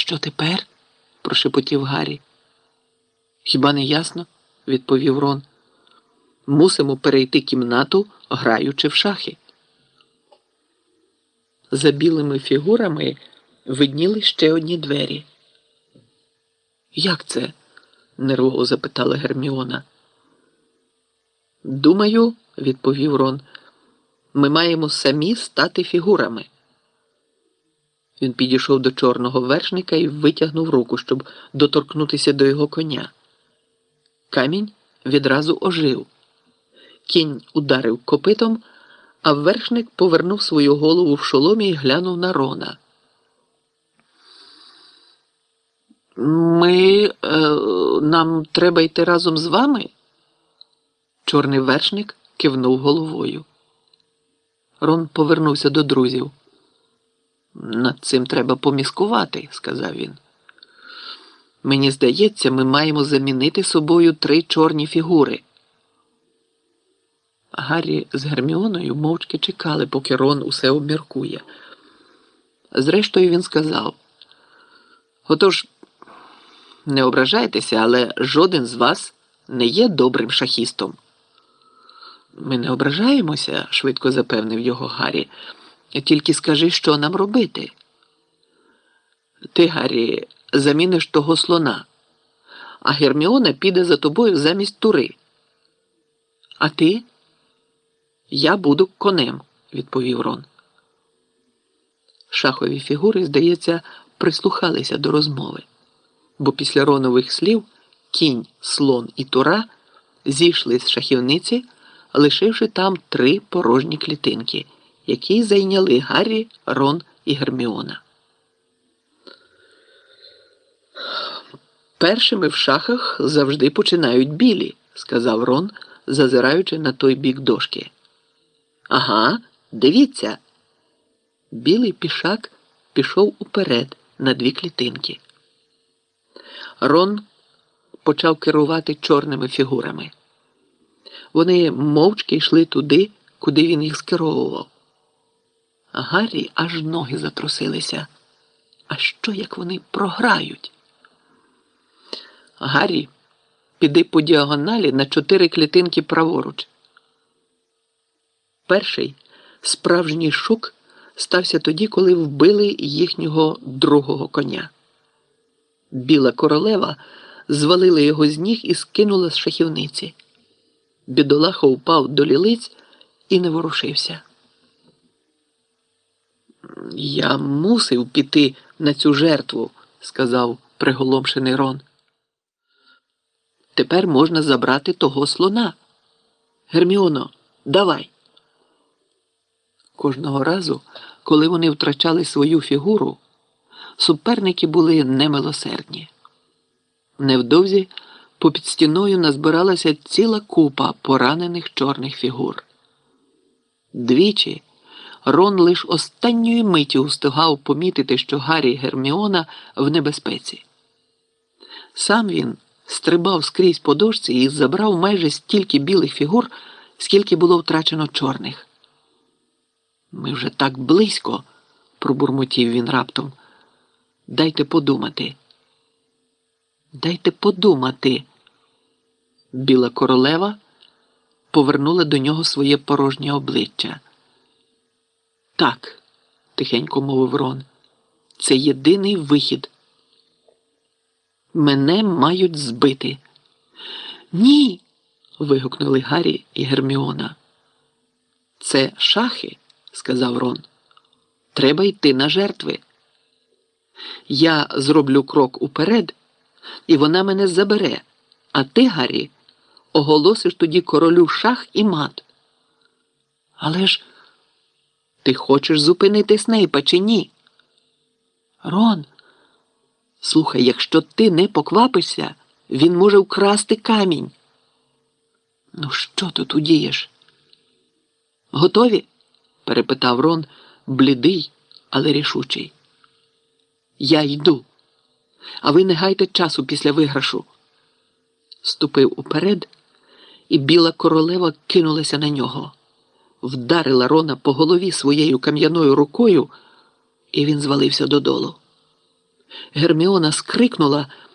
що тепер? Прошепотів Гаррі. Хіба не ясно? Відповів Рон. Мусимо перейти кімнату, граючи в шахи. За білими фігурами видніли ще одні двері. Як це? Нервово запитала Герміона. Думаю, відповів Рон, ми маємо самі стати фігурами. Він підійшов до чорного вершника і витягнув руку, щоб доторкнутися до його коня. Камінь відразу ожив. Кінь ударив копитом, а вершник повернув свою голову в шоломі і глянув на Рона. Нам треба йти разом з вами? Чорний вершник кивнув головою. Рон повернувся до друзів. Над цим треба поміскувати, сказав він. Мені здається, ми маємо замінити собою 3 чорні фігури. Гаррі з Герміоною мовчки чекали, поки Рон усе обміркує. Зрештою він сказав: отож, не ображайтеся, але жоден з вас не є добрим шахістом. Ми не ображаємося, швидко запевнив його Гаррі. Тільки скажи, що нам робити. Ти, Гаррі, заміниш того слона, а Герміона піде за тобою замість тури. А ти? Я буду конем, відповів Рон. Шахові фігури, здається, прислухалися до розмови, бо після Ронових слів кінь, слон і тура зійшли з шахівниці, лишивши там 3 порожні клітинки, які зайняли Гаррі, Рон і Герміона. Першими в шахах завжди починають білі, сказав Рон, зазираючи на той бік дошки. Ага, дивіться. Білий пішак пішов уперед на 2 клітинки. Рон почав керувати чорними фігурами. Вони мовчки йшли туди, куди він їх скеровував. Гаррі аж ноги затрусилися. А що, як вони програють? Гаррі, піди по діагоналі на 4 клітинки праворуч. Перший справжній шок стався тоді, коли вбили їхнього другого коня. Біла королева звалила його з ніг і скинула з шахівниці. Бідолаха упав до лілиць і не ворушився. Я мусив піти на цю жертву, сказав приголомшений Рон. Тепер можна забрати того слона. Герміоно, давай. Кожного разу, коли вони втрачали свою фігуру, суперники були немилосердні. Невдовзі попід стіною назбиралася ціла купа поранених чорних фігур. Двічі Рон лиш останньої миті устигав помітити, що Гаррі і Герміона в небезпеці. Сам він стрибав скрізь по дошці і забрав майже стільки білих фігур, скільки було втрачено чорних. «Ми вже так близько», – пробурмотів він раптом. «Дайте подумати». «Дайте подумати». Біла королева повернула до нього своє порожнє обличчя. «Так», – тихенько мовив Рон, – «це єдиний вихід. Мене мають збити». «Ні!» – вигукнули Гаррі і Герміона. «Це шахи», – сказав Рон. «Треба йти на жертви. Я зроблю крок уперед, і вона мене забере, а ти, Гаррі, оголосиш тоді королю шах і мат». «Але ж ти хочеш зупинити Снейпа чи ні?» «Рон, слухай, якщо ти не поквапишся, він може вкрасти камінь». «Ну що тут удієш?» «Готові?» – перепитав Рон, блідий, але рішучий. «Я йду, а ви не гайте часу після виграшу». Ступив уперед, і біла королева кинулася на нього. Вдарила Рона по голові своєю кам'яною рукою, і він звалився додолу. Герміона скрикнула